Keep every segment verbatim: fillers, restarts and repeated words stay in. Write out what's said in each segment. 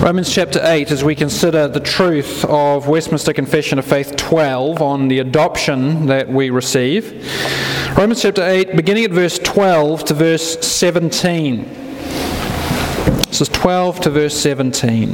Romans chapter eight, as we consider the truth of Westminster Confession of Faith twelve on the adoption that we receive. Romans chapter eight, beginning at verse twelve to verse seventeen. This is twelve to verse seventeen.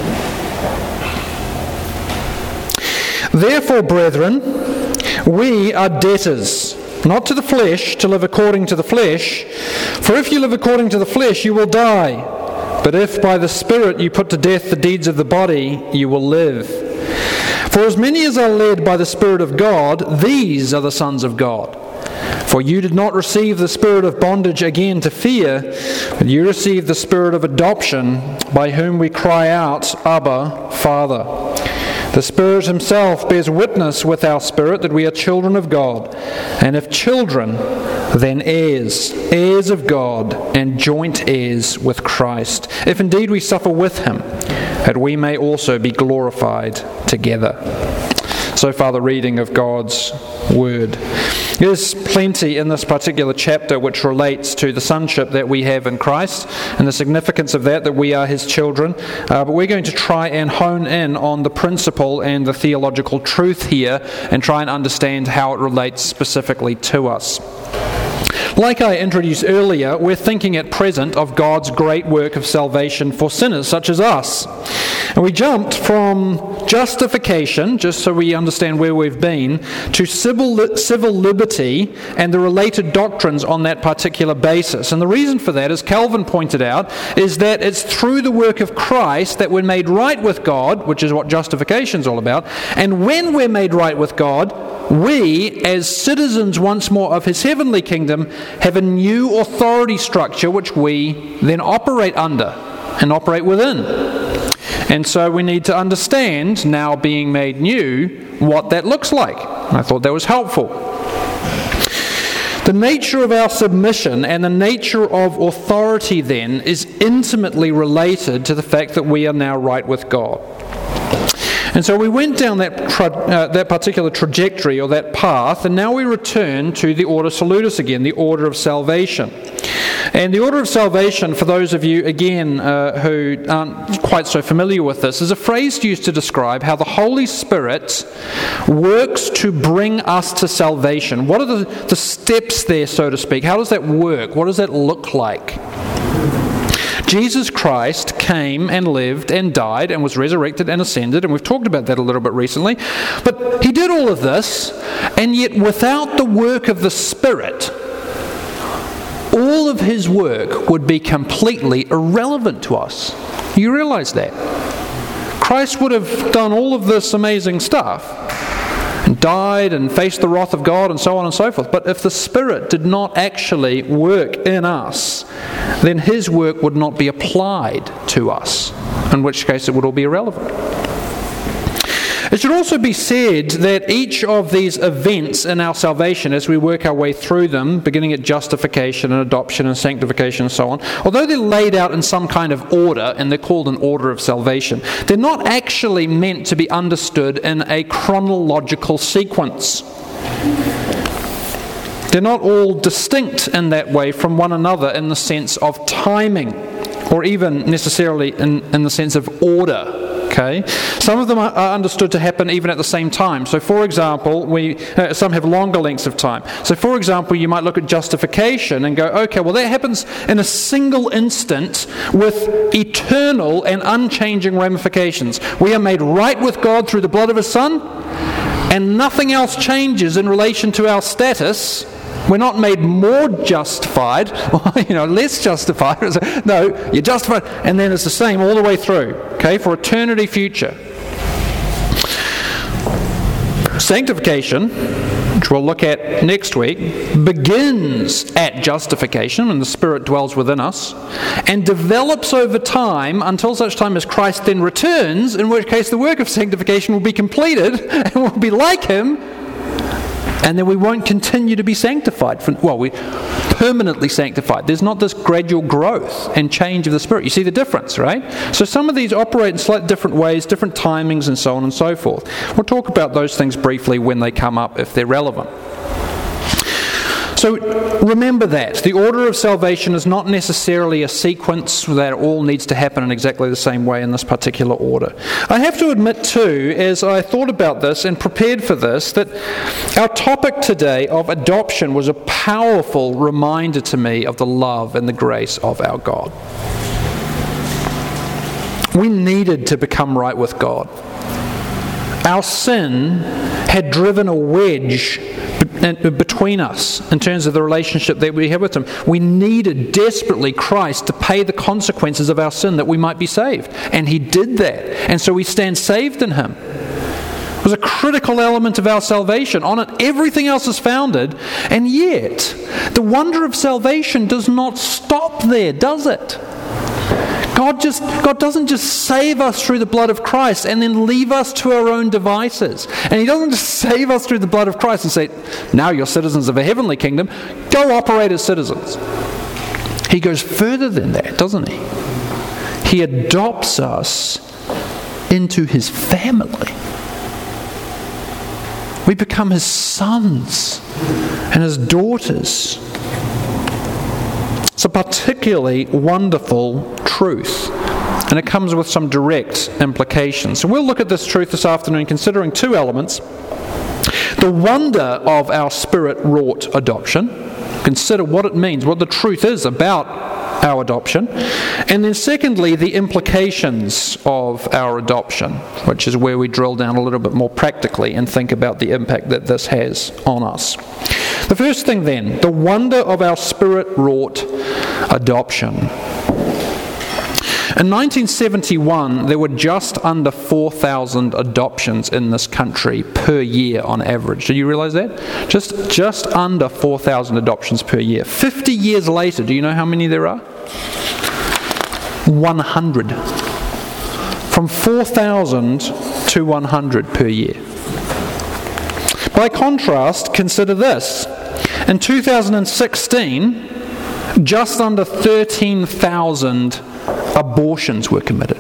Therefore, brethren, we are debtors, not to the flesh, to live according to the flesh. For if you live according to the flesh, you will die. But if by the Spirit you put to death the deeds of the body, you will live. For as many as are led by the Spirit of God, these are the sons of God. For you did not receive the spirit of bondage again to fear, but you received the spirit of adoption, by whom we cry out, Abba, Father. The Spirit Himself bears witness with our spirit that we are children of God, and if children, then heirs, heirs of God, and joint heirs with Christ, if indeed we suffer with Him, that we may also be glorified together. So far, the reading of God's Word. There's plenty in this particular chapter which relates to the sonship that we have in Christ and the significance of that, that we are His children. Uh, but we're going to try and hone in on the principle and the theological truth here and try and understand how it relates specifically to us. Like I introduced earlier, we're thinking at present of God's great work of salvation for sinners such as us. And we jumped from justification, just so we understand where we've been, to civil, civil liberty and the related doctrines on that particular basis. And the reason for that, as Calvin pointed out, is that it's through the work of Christ that we're made right with God, which is what justification is all about. And when we're made right with God, we, as citizens once more of His heavenly kingdom, have a new authority structure which we then operate under and operate within. And so we need to understand, now being made new, what that looks like. I thought that was helpful. The nature of our submission and the nature of authority then is intimately related to the fact that we are now right with God. And so we went down that tra- uh, that particular trajectory or that path, and now we return to the Ordo Salutis again, the order of salvation. And the order of salvation, for those of you, again, uh, who aren't quite so familiar with this, is a phrase used to describe how the Holy Spirit works to bring us to salvation. What are the, the steps there, so to speak? How does that work? What does that look like? Jesus Christ came and lived and died and was resurrected and ascended, and we've talked about that a little bit recently. But He did all of this, and yet without the work of the Spirit, all of His work would be completely irrelevant to us. You realize that? Christ would have done all of this amazing stuff and died and faced the wrath of God and so on and so forth. But if the Spirit did not actually work in us, then His work would not be applied to us, in which case it would all be irrelevant. It should also be said that each of these events in our salvation, as we work our way through them, beginning at justification and adoption and sanctification and so on, although they're laid out in some kind of order, and they're called an order of salvation, they're not actually meant to be understood in a chronological sequence. They're not all distinct in that way from one another in the sense of timing, or even necessarily in, in the sense of order. Okay, some of them are understood to happen even at the same time. So, for example, we uh, some have longer lengths of time. So, for example, you might look at justification and go, okay, well, that happens in a single instant with eternal and unchanging ramifications. We are made right with God through the blood of His Son, and nothing else changes in relation to our status. We're not made more justified, or, you know, less justified. No, you're justified, and then it's the same all the way through, okay, for eternity future. Sanctification, which we'll look at next week, begins at justification, and the Spirit dwells within us, and develops over time until such time as Christ then returns, in which case the work of sanctification will be completed, and we'll be like Him, and then we won't continue to be sanctified. For, well, we permanently sanctified. There's not this gradual growth and change of the Spirit. You see the difference, right? So some of these operate in slightly different ways, different timings, and so on and so forth. We'll talk about those things briefly when they come up, if they're relevant. So remember that. The order of salvation is not necessarily a sequence that all needs to happen in exactly the same way in this particular order. I have to admit too, as I thought about this and prepared for this, that our topic today of adoption was a powerful reminder to me of the love and the grace of our God. We needed to become right with God. Our sin had driven a wedge between us in terms of the relationship that we have with Him. We needed desperately Christ to pay the consequences of our sin that we might be saved. And He did that. And so we stand saved in Him. It was a critical element of our salvation. On it, everything else is founded. And yet, the wonder of salvation does not stop there, does it? God just God doesn't just save us through the blood of Christ and then leave us to our own devices. And He doesn't just save us through the blood of Christ and say, now you're citizens of a heavenly kingdom, go operate as citizens. He goes further than that, doesn't He? He adopts us into His family. We become His sons and His daughters. It's a particularly wonderful truth, and it comes with some direct implications. So we'll look at this truth this afternoon, considering two elements. The wonder of our Spirit-wrought adoption. Consider what it means, what the truth is about our adoption. And then secondly, the implications of our adoption, which is where we drill down a little bit more practically and think about the impact that this has on us. The first thing then, the wonder of our Spirit-wrought adoption. In nineteen seventy-one, there were just under four thousand adoptions in this country per year on average. Do you realize that? Just, just under four thousand adoptions per year. fifty years later, do you know how many there are? one hundred. From four thousand to one hundred per year. By contrast, consider this. In two thousand sixteen, just under thirteen thousand abortions were committed.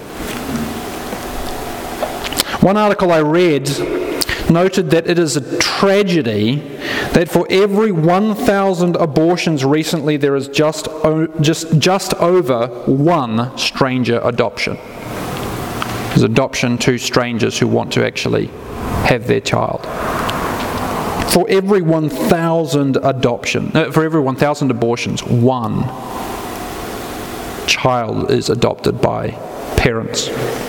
One article I read noted that it is a tragedy that for every one thousand abortions recently, there is just, just, just over one stranger adoption. There's adoption to strangers who want to actually have their child. For every one thousand adoption, uh, for every one thousand abortions, one child is adopted by parents.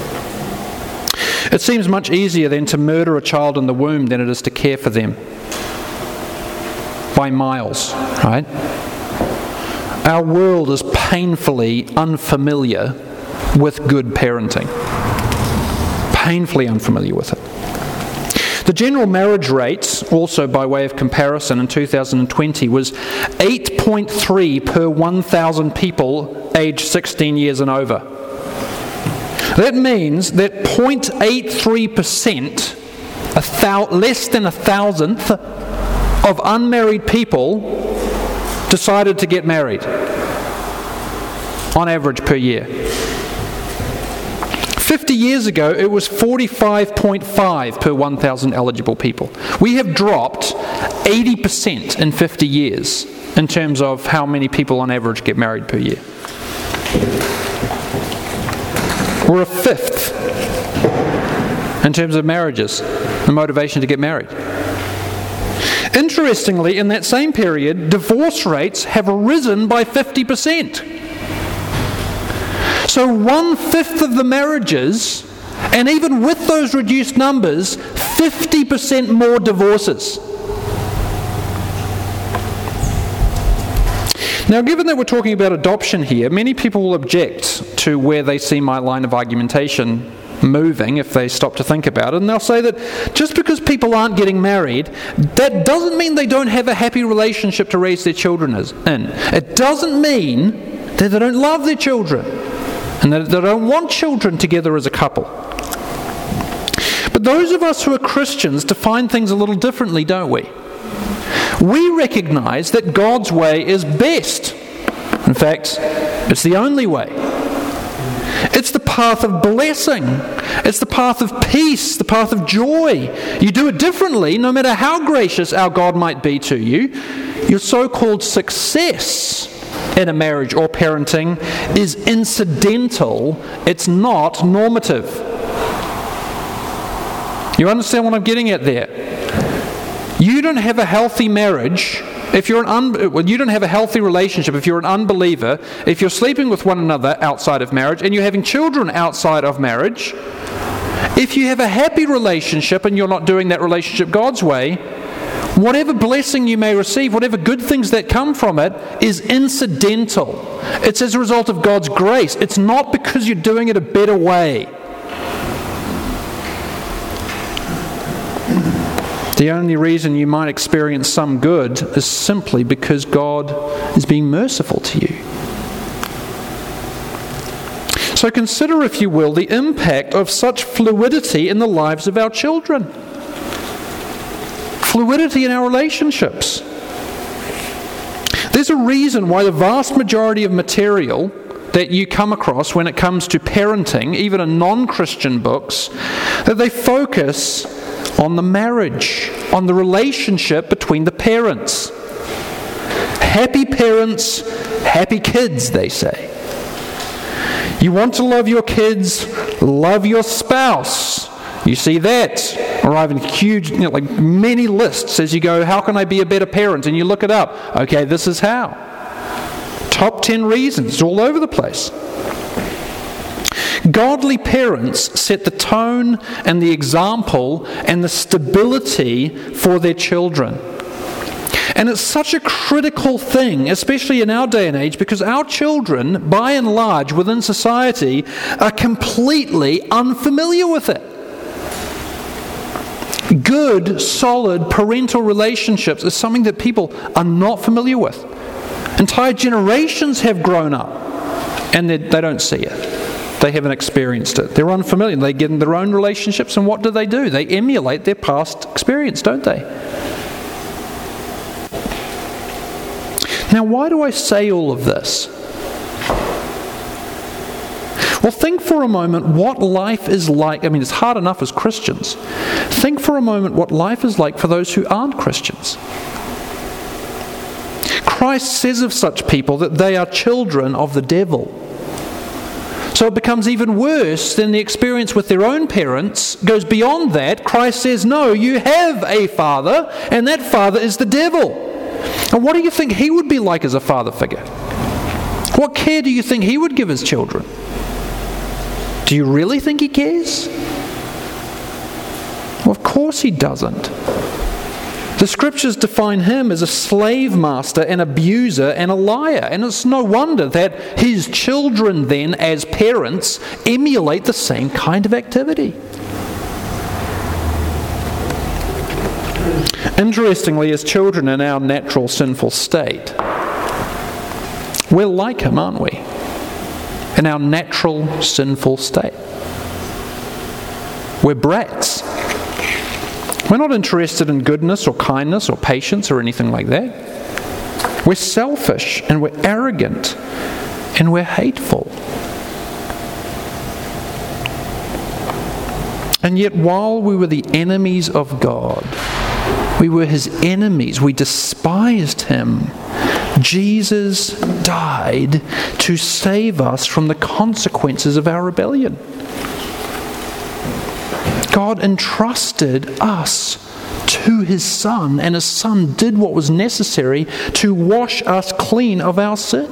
It seems much easier then to murder a child in the womb than it is to care for them. By miles, right? Our world is painfully unfamiliar with good parenting. Painfully unfamiliar with it. The general marriage rate, also by way of comparison in two thousand twenty, was eight point three per one thousand people aged sixteen years and over. That means that zero point eight three percent, a thou- less than a thousandth of unmarried people decided to get married on average per year. fifty years ago, it was forty-five point five per one thousand eligible people. We have dropped eighty percent in fifty years in terms of how many people on average get married per year. We're a fifth in terms of marriages, the motivation to get married. Interestingly, in that same period, divorce rates have risen by fifty percent. So one-fifth of the marriages, and even with those reduced numbers, fifty percent more divorces. Now, given that we're talking about adoption here, many people will object to where they see my line of argumentation moving if they stop to think about it, and they'll say that just because people aren't getting married, that doesn't mean they don't have a happy relationship to raise their children in. It doesn't mean that they don't love their children and that they don't want children together as a couple. But those of us who are Christians define things a little differently, don't we? We recognize that God's way is best. In fact, it's the only way. It's the path of blessing. It's the path of peace, the path of joy. You do it differently, no matter how gracious our God might be to you. Your so-called success in a marriage or parenting is incidental. It's not normative. You understand what I'm getting at there? You don't have a healthy marriage if you're an un- well, you don't have a healthy relationship if you're an unbeliever, if you're sleeping with one another outside of marriage and you're having children outside of marriage. If you have a happy relationship and you're not doing that relationship God's way, whatever blessing you may receive, whatever good things that come from it, is incidental. It's as a result of God's grace. It's not because you're doing it a better way. The only reason you might experience some good is simply because God is being merciful to you. So consider, if you will, the impact of such fluidity in the lives of our children. Fluidity in our relationships. There's a reason why the vast majority of material that you come across when it comes to parenting, even in non-Christian books, that they focus on the marriage, on the relationship between the parents. Happy parents, happy kids, they say. You want to love your kids, love your spouse. You see that arriving in huge, you know, like many lists as you go, how can I be a better parent? And you look it up. Okay, this is how. Top ten reasons, all over the place. Godly parents set the tone and the example and the stability for their children. And it's such a critical thing, especially in our day and age, because our children, by and large, within society, are completely unfamiliar with it. Good, solid parental relationships is something that people are not familiar with. Entire generations have grown up, and they, they don't see it. They haven't experienced it. They're unfamiliar. They get in their own relationships, and what do they do? They emulate their past experience, don't they? Now, why do I say all of this? Well, think for a moment what life is like. I mean, it's hard enough as Christians. Think for a moment what life is like for those who aren't Christians. Christ says of such people that they are children of the devil. So it becomes even worse than the experience with their own parents. Goes beyond that. Christ says, no, you have a father, and that father is the devil. And what do you think he would be like as a father figure? What care do you think he would give his children? Do you really think he cares? Well, of course he doesn't. The scriptures define him as a slave master, an abuser, and a liar. And it's no wonder that his children then, as parents, emulate the same kind of activity. Interestingly, as children in our natural sinful state, we're like him, aren't we? In our natural sinful state. We're brats. We're not interested in goodness or kindness or patience or anything like that. We're selfish and we're arrogant and we're hateful. And yet, while we were the enemies of God, we were his enemies, we despised him, Jesus died to save us from the consequences of our rebellion. God entrusted us to his Son, and his Son did what was necessary to wash us clean of our sin.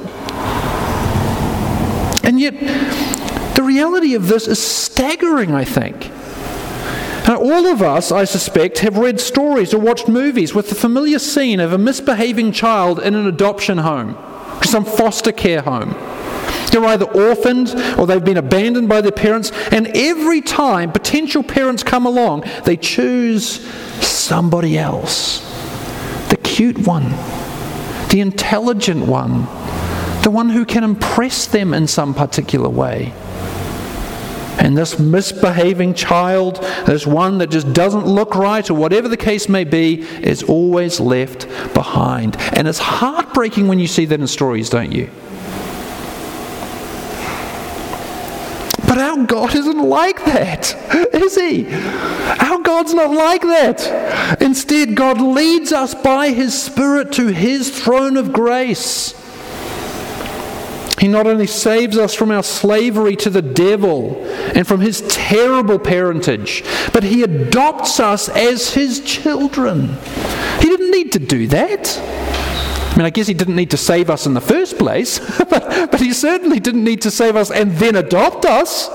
And yet, the reality of this is staggering, I think. Now, all of us, I suspect, have read stories or watched movies with the familiar scene of a misbehaving child in an adoption home, some foster care home. They're either orphaned or they've been abandoned by their parents, and every time potential parents come along, they choose somebody else. The cute one, the intelligent one, the one who can impress them in some particular way. And this misbehaving child, this one that just doesn't look right, or whatever the case may be, is always left behind. And it's heartbreaking when you see that in stories, don't you? But our God isn't like that, is He? Our God's not like that. Instead, God leads us by His Spirit to His throne of grace. He not only saves us from our slavery to the devil and from his terrible parentage, but He adopts us as His children. He didn't need to do that. I mean, I guess He didn't need to save us in the first place, but, but He certainly didn't need to save us and then adopt us.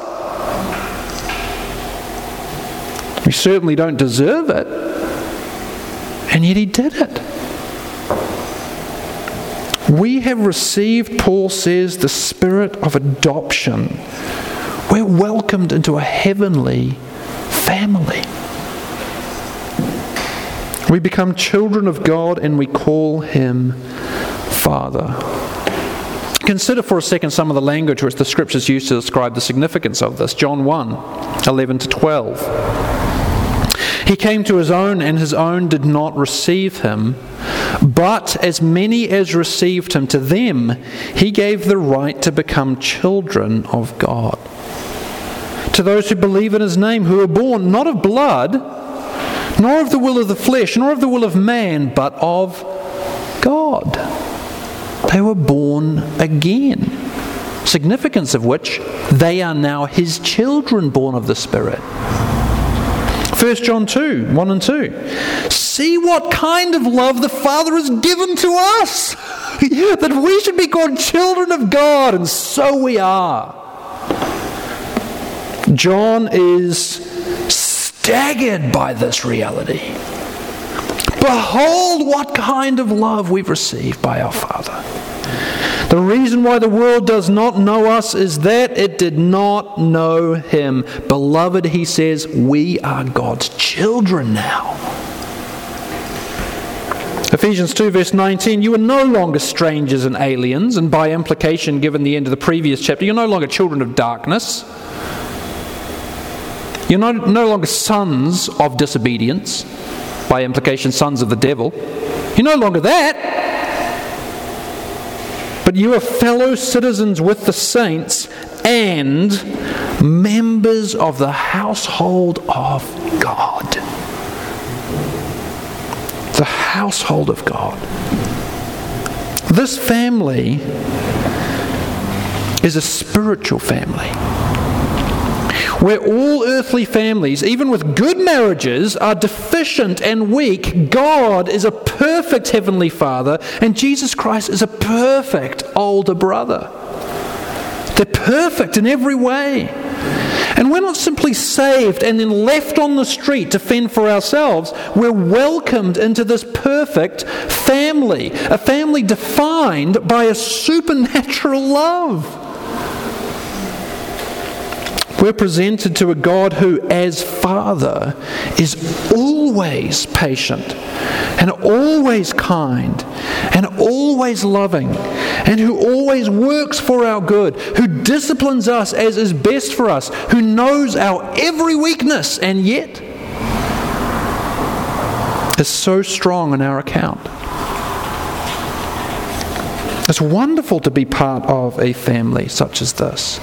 We certainly don't deserve it, and yet He did it. We have received, Paul says, the spirit of adoption. We're welcomed into a heavenly family. We become children of God and we call Him Father. Consider for a second some of the language which the Scriptures use to describe the significance of this. John one, eleven to twelve. He came to His own, and His own did not receive Him. But as many as received Him, to them He gave the right to become children of God. To those who believe in His name, who are born not of blood, nor of the will of the flesh, nor of the will of man, but of God. They were born again. Significance of which, they are now His children born of the Spirit. First John two, one and two. See what kind of love the Father has given to us, that we should be called children of God, and so we are. John is staggered by this reality. Behold what kind of love we've received by our Father. The reason why the world does not know us is that it did not know Him. Beloved, He says, we are God's children now. Ephesians two verse nineteen, you are no longer strangers and aliens, and by implication, given the end of the previous chapter, you're no longer children of darkness. You're no, no longer sons of disobedience, by implication sons of the devil. You're no longer that. But you are fellow citizens with the saints and members of the household of God. The household of God. This family is a spiritual family, where all earthly families, even with good marriages, are deficient and weak. God is a perfect Heavenly Father, and Jesus Christ is a perfect older brother. They're perfect in every way. And we're not simply saved and then left on the street to fend for ourselves. We're welcomed into this perfect family, a family defined by a supernatural love. We're presented to a God who, as Father, is always patient and always kind and always loving and who always works for our good, who disciplines us as is best for us, who knows our every weakness and yet is so strong in our account. It's wonderful to be part of a family such as this.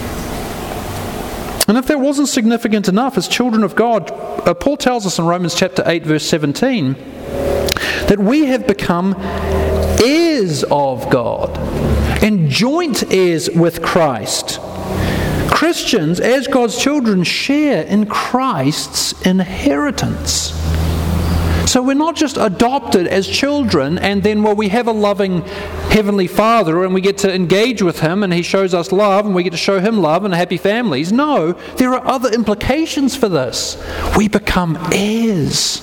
And if that wasn't significant enough, as children of God, uh, Paul tells us in Romans chapter eight, verse seventeen, that we have become heirs of God and joint heirs with Christ. Christians, as God's children, share in Christ's inheritance. So we're not just adopted as children and then, well, we have a loving Heavenly Father and we get to engage with Him and He shows us love and we get to show Him love and happy families. No, there are other implications for this. We become heirs.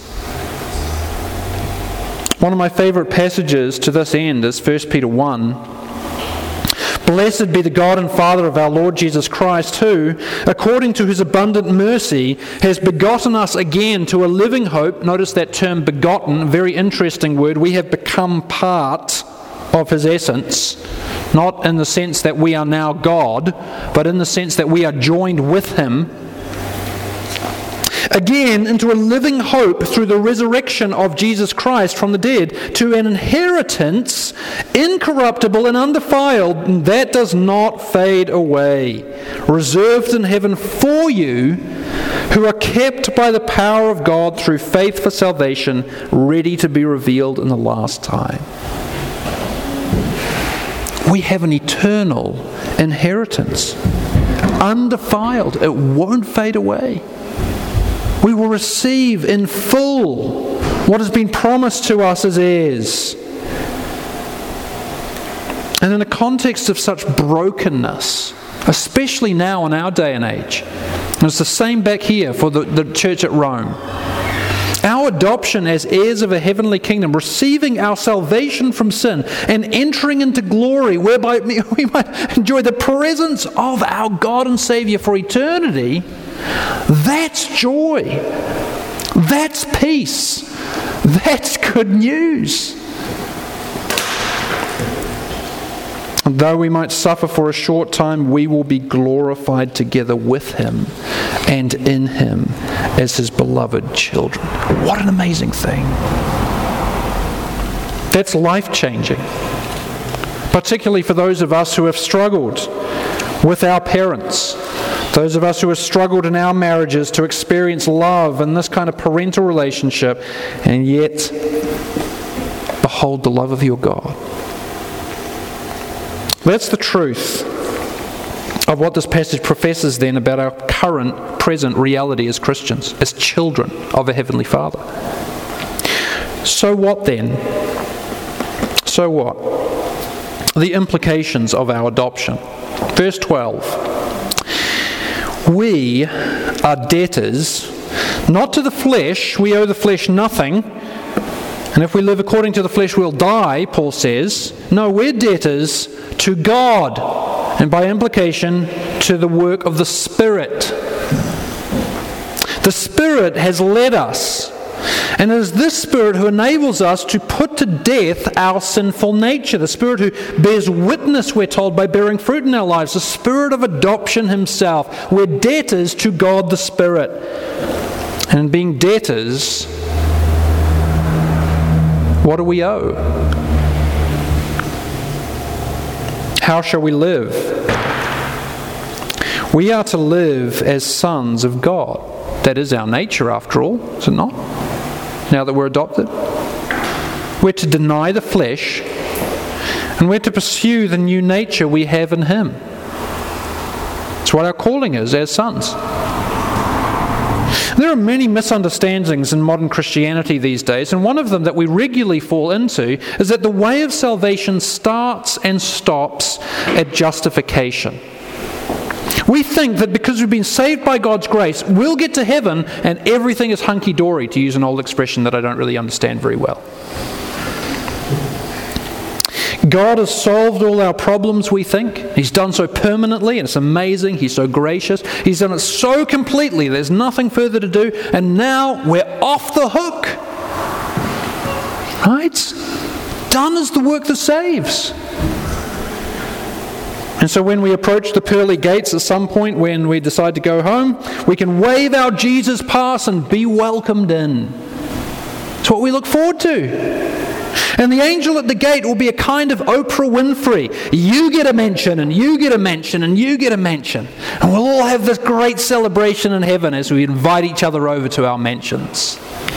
One of my favourite passages to this end is First Peter one. Blessed be the God and Father of our Lord Jesus Christ, who, according to His abundant mercy, has begotten us again to a living hope. Notice that term begotten, very interesting word. We have become part of His essence, not in the sense that we are now God, but in the sense that we are joined with Him. Again, into a living hope through the resurrection of Jesus Christ from the dead, to an inheritance incorruptible and undefiled, and that does not fade away, reserved in heaven for you, who are kept by the power of God through faith for salvation, ready to be revealed in the last time. We have an eternal inheritance, undefiled. It won't fade away. We will receive in full what has been promised to us as heirs. And in the context of such brokenness, especially now in our day and age, and it's the same back here for the, the church at Rome, our adoption as heirs of a heavenly kingdom, receiving our salvation from sin and entering into glory, whereby we might enjoy the presence of our God and Savior for eternity, that's joy. That's peace. That's good news. Though we might suffer for a short time, we will be glorified together with Him and in Him as His beloved children. What an amazing thing. That's life-changing, particularly for those of us who have struggled with our parents, those of us who have struggled in our marriages to experience love and this kind of parental relationship, and yet behold the love of your God. That's the truth of what this passage professes then about our current, present reality as Christians, as children of a Heavenly Father. So what then? So what? The implications of our adoption. Verse twelve. We are debtors, not to the flesh. We owe the flesh nothing. And if we live according to the flesh, we'll die, Paul says. No, we're debtors to God, and by implication, to the work of the Spirit. The Spirit has led us, and it is this Spirit who enables us to put to death our sinful nature. The Spirit who bears witness, we're told, by bearing fruit in our lives. The Spirit of adoption Himself. We're debtors to God the Spirit. And being debtors, what do we owe? How shall we live? We are to live as sons of God. That is our nature, after all, is it not? Now that we're adopted. We're to deny the flesh, and we're to pursue the new nature we have in Him. That's what our calling is as sons. There are many misunderstandings in modern Christianity these days, and one of them that we regularly fall into is that the way of salvation starts and stops at justification. We think that because we've been saved by God's grace, we'll get to heaven and everything is hunky-dory, to use an old expression that I don't really understand very well. God has solved all our problems, we think. He's done so permanently, and it's amazing. He's so gracious. He's done it so completely, there's nothing further to do, and now we're off the hook. Right? Done is the work that saves. And so when we approach the pearly gates at some point, when we decide to go home, we can wave our Jesus pass and be welcomed in. It's what we look forward to. And the angel at the gate will be a kind of Oprah Winfrey. You get a mention, and you get a mention, and you get a mention. And we'll all have this great celebration in heaven as we invite each other over to our mentions.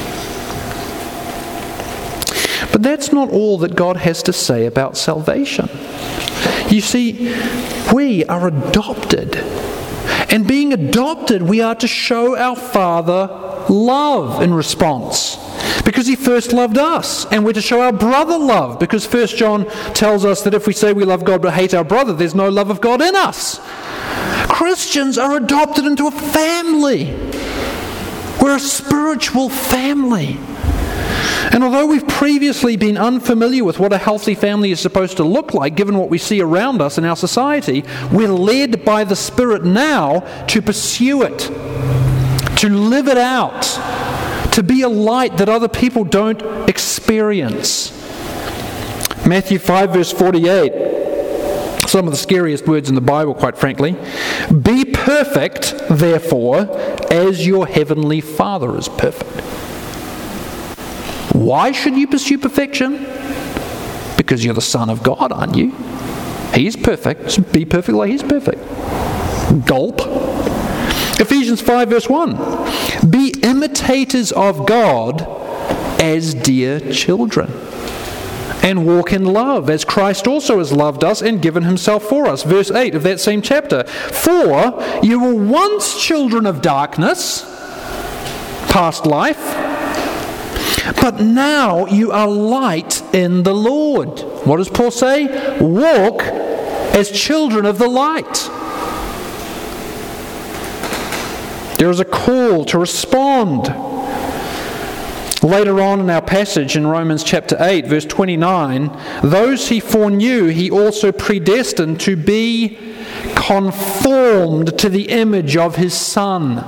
But that's not all that God has to say about salvation. You see, we are adopted. And being adopted, we are to show our Father love in response. Because He first loved us, and we're to show our brother love, because First John tells us that if we say we love God but hate our brother, there's no love of God in us. Christians are adopted into a family. We're a spiritual family. And although we've previously been unfamiliar with what a healthy family is supposed to look like, given what we see around us in our society, we're led by the Spirit now to pursue it, to live it out, to be a light that other people don't experience. Matthew five verse forty-eight some of the scariest words in the Bible, quite frankly. Be perfect, therefore, as your heavenly Father is perfect. Why should you pursue perfection? Because you're the Son of God, aren't you? He's perfect, so be perfect like He's perfect. Gulp. Ephesians five verse one. Be imitators of God as dear children, and walk in love, as Christ also has loved us and given Himself for us. Verse eight of that same chapter. For you were once children of darkness, past life, but now you are light in the Lord. What does Paul say? Walk as children of the light. There is a call to respond. Later on in our passage in Romans chapter eight, verse twenty-nine, those He foreknew, He also predestined to be conformed to the image of His Son.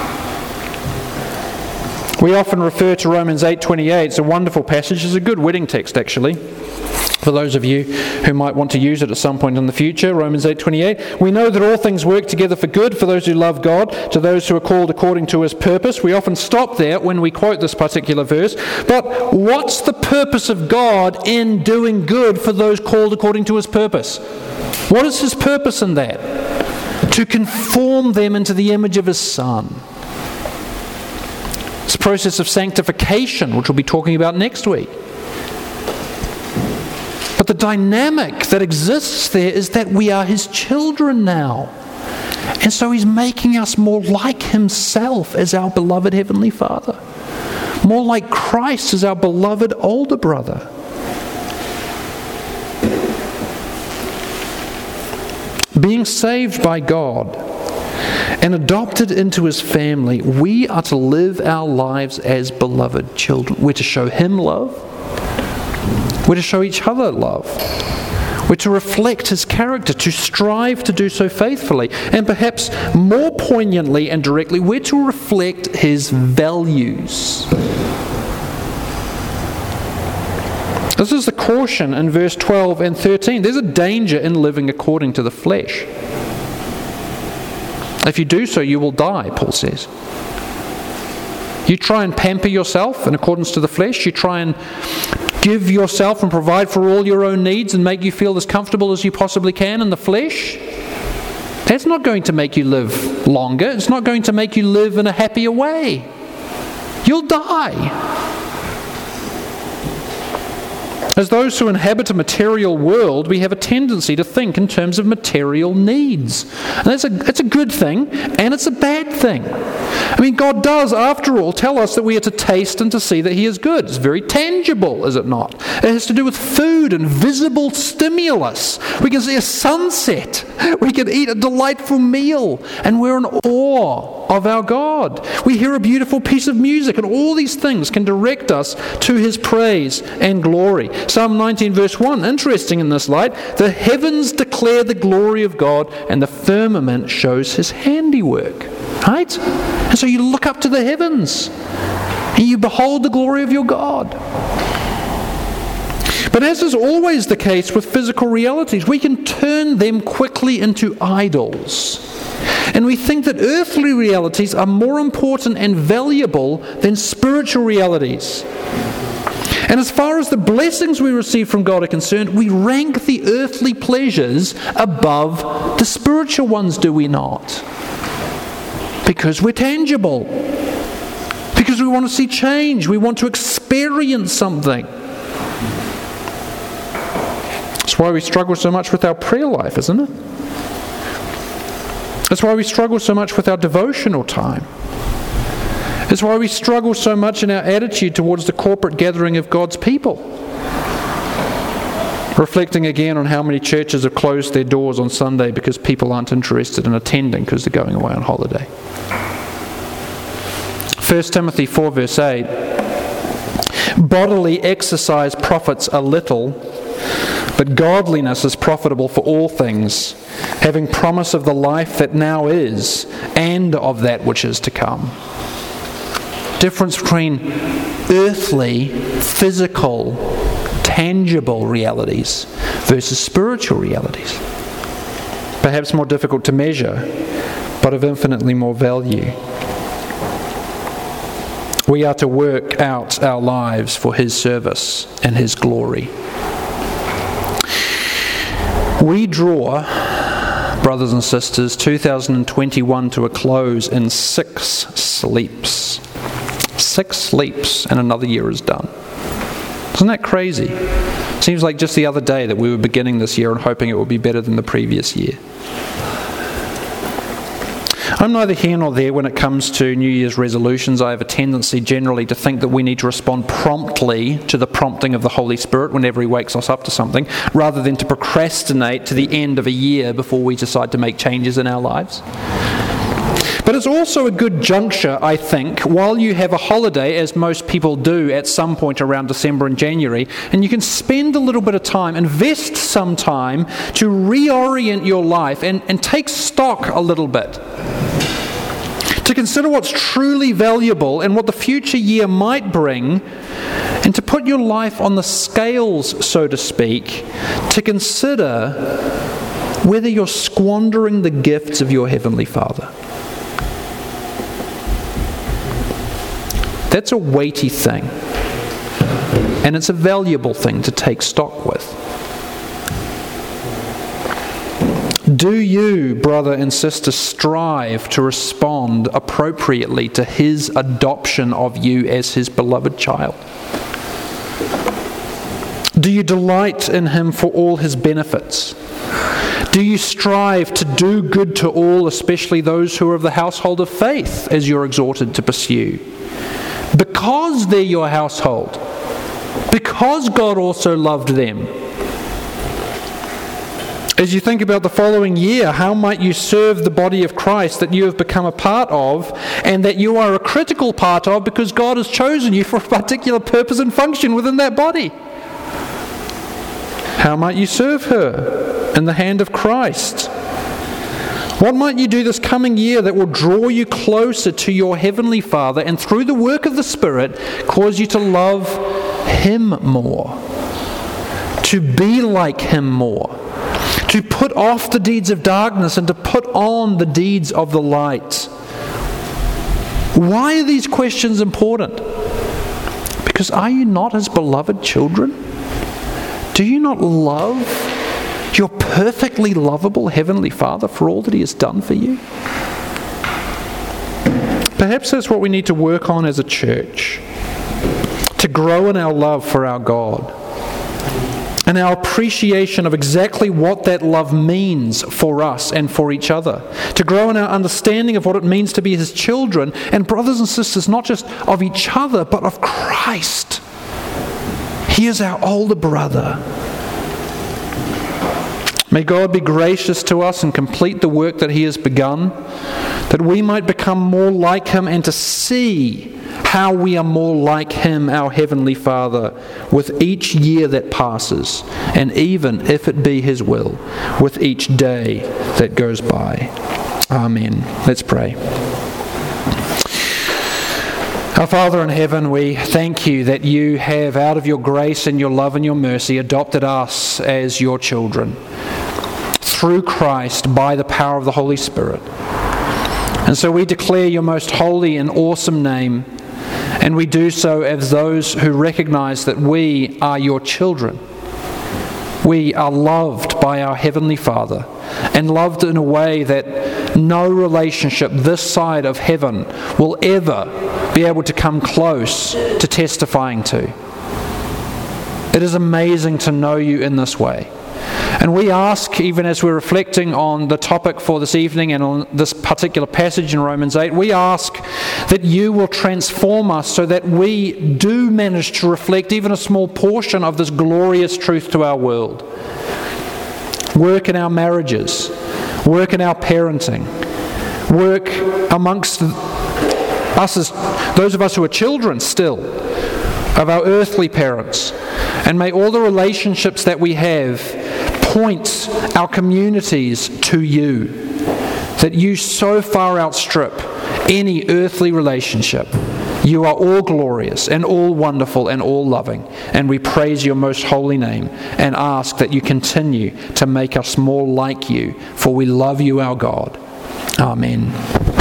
We often refer to Romans eight twenty-eight. It's a wonderful passage. It's a good wedding text, actually, for those of you who might want to use it at some point in the future. Romans eight twenty-eight. We know that all things work together for good for those who love God, to those who are called according to His purpose. We often stop there when we quote this particular verse. But what's the purpose of God in doing good for those called according to His purpose? What is His purpose in that? To conform them into the image of His Son. It's a process of sanctification, which we'll be talking about next week. But the dynamic that exists there is that we are His children now. And so He's making us more like Himself as our beloved Heavenly Father. More like Christ as our beloved older brother. Being saved by God and adopted into His family, we are to live our lives as beloved children. We're to show Him love. We're to show each other love. We're to reflect His character, to strive to do so faithfully. And perhaps more poignantly and directly, we're to reflect His values. This is the caution in verse twelve and thirteen. There's a danger in living according to the flesh. If you do so, you will die, Paul says. You try and pamper yourself in accordance to the flesh. You try and give yourself and provide for all your own needs and make you feel as comfortable as you possibly can in the flesh. That's not going to make you live longer. It's not going to make you live in a happier way. You'll die. As those who inhabit a material world, we have a tendency to think in terms of material needs. And that's a, that's a good thing, and it's a bad thing. I mean, God does, after all, tell us that we are to taste and to see that He is good. It's very tangible, is it not? It has to do with food and visible stimulus. We can see a sunset. We can eat a delightful meal, and we're in awe of our God. We hear a beautiful piece of music, and all these things can direct us to His praise and glory. Psalm nineteen verse one, interesting in this light, the heavens declare the glory of God, and the firmament shows His handiwork. Right? And so you look up to the heavens, and you behold the glory of your God. But as is always the case with physical realities, we can turn them quickly into idols. And we think that earthly realities are more important and valuable than spiritual realities. And as far as the blessings we receive from God are concerned, we rank the earthly pleasures above the spiritual ones, do we not? Because we're tangible. Because we want to see change. We want to experience something. That's why we struggle so much with our prayer life, isn't it? That's why we struggle so much with our devotional time. It's why we struggle so much in our attitude towards the corporate gathering of God's people. Reflecting again on how many churches have closed their doors on Sunday because people aren't interested in attending because they're going away on holiday. First Timothy four verse eight, bodily exercise profits a little, but godliness is profitable for all things, having promise of the life that now is and of that which is to come. Difference between earthly, physical, tangible realities versus spiritual realities. perhaps more difficult to measure, but of infinitely more value. We are to work out our lives for His service and His glory. We draw, brothers and sisters, two thousand twenty-one to a close in six sleeps. Six sleeps and another year is done. Isn't that crazy? Seems like just the other day that we were beginning this year and hoping it would be better than the previous year. I'm neither here nor there when it comes to New Year's resolutions. I have a tendency generally to think that we need to respond promptly to the prompting of the Holy Spirit whenever He wakes us up to something, rather than to procrastinate to the end of a year before we decide to make changes in our lives. But it's also a good juncture, I think, while you have a holiday, as most people do at some point around December and January, and you can spend a little bit of time, invest some time to reorient your life and, and take stock a little bit. To consider what's truly valuable and what the future year might bring, and to put your life on the scales, so to speak, to consider whether you're squandering the gifts of your Heavenly Father. That's a weighty thing, and it's a valuable thing to take stock with. Do you, brother and sister, strive to respond appropriately to His adoption of you as His beloved child? Do you delight in Him for all His benefits? Do you strive to do good to all, especially those who are of the household of faith, as you're exhorted to pursue? Because they're your household. Because God also loved them. As you think about the following year, how might you serve the body of Christ that you have become a part of, and that you are a critical part of because God has chosen you for a particular purpose and function within that body? How might you serve her in the hand of Christ? What might you do this coming year that will draw you closer to your Heavenly Father, and through the work of the Spirit cause you to love Him more, to be like Him more, to put off the deeds of darkness and to put on the deeds of the light? Why are these questions important? Because are you not His beloved children? Do you not love your perfectly lovable Heavenly Father for all that He has done for you? Perhaps that's what we need to work on as a church, to grow in our love for our God and our appreciation of exactly what that love means for us and for each other, to grow in our understanding of what it means to be His children, and brothers and sisters, not just of each other, but of Christ. He is our older brother. May God be gracious to us and complete the work that He has begun, that we might become more like Him and to see how we are more like Him, our Heavenly Father, with each year that passes, and even, if it be His will, with each day that goes by. Amen. Let's pray. Our Father in heaven, we thank You that You have, out of Your grace and Your love and Your mercy, adopted us as Your children through Christ by the power of the Holy Spirit. And so we declare Your most holy and awesome name, and we do so as those who recognize that we are Your children. We are loved by our Heavenly Father, and loved in a way that no relationship this side of heaven will ever be able to come close to testifying to. It is amazing to know You in this way. And we ask, even as we're reflecting on the topic for this evening and on this particular passage in Romans eight, we ask that You will transform us so that we do manage to reflect even a small portion of this glorious truth to our world. Work in our marriages, work in our parenting, work amongst us as those of us who are children still of our earthly parents. And may all the relationships that we have point our communities to You, that You so far outstrip any earthly relationship, You are all glorious and all wonderful and all loving, and we praise your most holy name and ask that you continue to make us more like you, for we love you, our God. Amen.